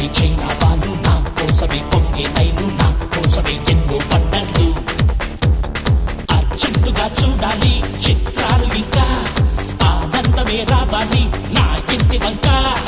China Balu నా కోసమే పొంగే నైలు నా కోసమే ఎన్నో పంటలు అర్జెంటుగా చూడాలి చిత్రాలు ఇంకా ఆనందమే రావాలి నా ఇంటి వంక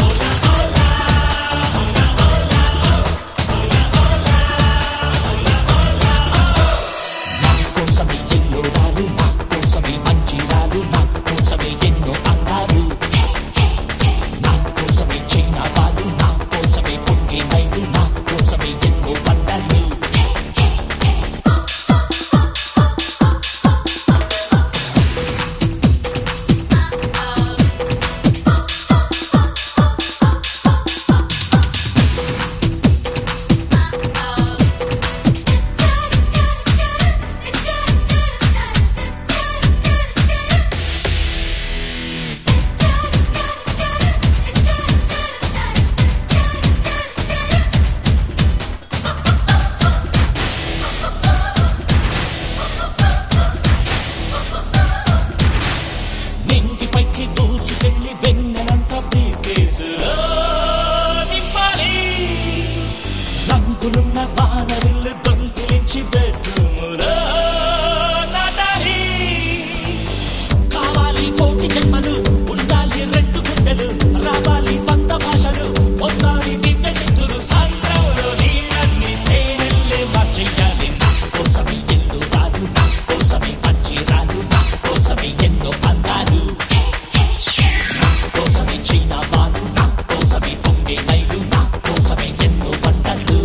దూసుకెళ్ళి వెన్నెలంతా నింపాలి రంగులున్న వానవిల్లు దొంగిలించి బెడ్రూములో నాటాలి కావాలి కోటి జన్మలు ఉండాలి రెండు గుండెలు రావాలి వంద భాషలు పొందాలి దివ్య శక్తులు సాయంత్రంలో నీళ్ళన్ని తేనెల్లే మార్చేయాలి నా కోసమే ఎల్లు రాదు నా కోసమే మంచిరాలు నా కోసమే ఎన్నో అందాలు చైనా బాలు నా కోసమే పొంగే నైలు నా కోసమే ఎన్నో పంటలు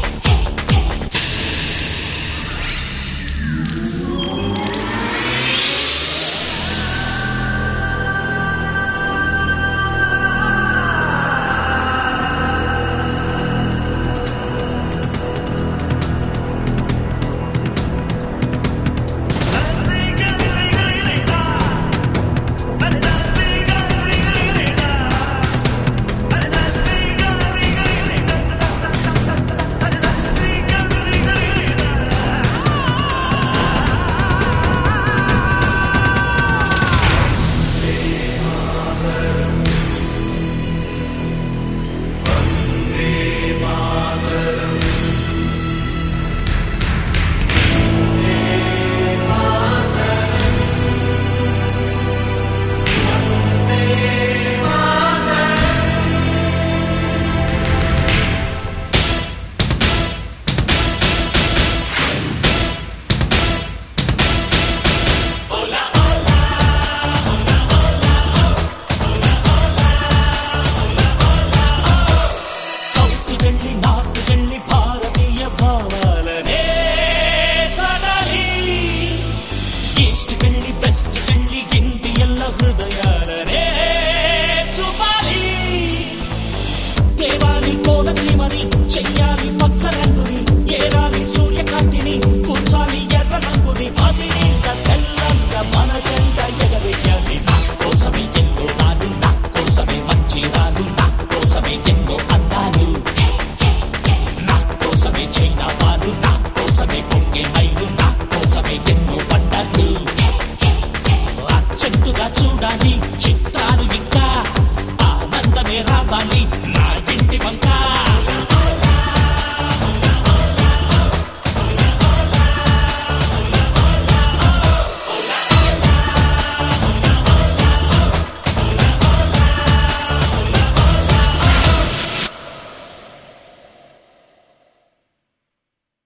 ఈస్ట్కెళ్ళి వెస్ట్కెళ్ళి ఇండియన్ల హృదయాలనే చూపాలి దేవాలి కోనసీమని చెయ్యాలి